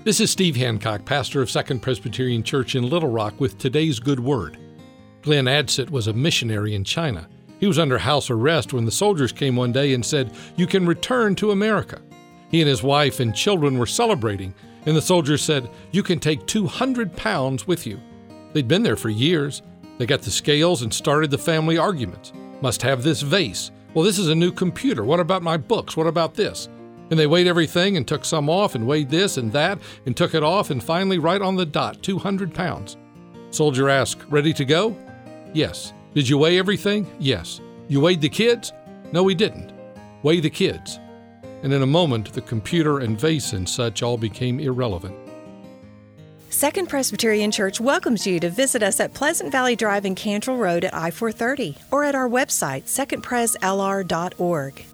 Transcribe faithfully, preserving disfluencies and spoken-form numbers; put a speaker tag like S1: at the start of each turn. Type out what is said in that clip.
S1: This is Steve Hancock, pastor of Second Presbyterian Church in Little Rock, with today's good word. Glenn Adsit was a missionary in China. He was under house arrest when the soldiers came one day and said, "You can return to America." He and his wife and children were celebrating, and the soldiers said, "You can take two hundred pounds with you." They'd been there for years. They got the scales and started the family arguments. Must have this vase. Well, this is a new computer. What about my books? What about this? And they weighed everything and took some off and weighed this and that and took it off, and finally, right on the dot, two hundred pounds. Soldier asked, "Ready to go?" "Yes." "Did you weigh everything?" "Yes." "You weighed the kids?" "No, we didn't." "Weigh the kids." And in a moment, the computer and vase and such all became irrelevant.
S2: Second Presbyterian Church welcomes you to visit us at Pleasant Valley Drive and Cantrell Road at I four thirty or at our website, second pres l r dot org.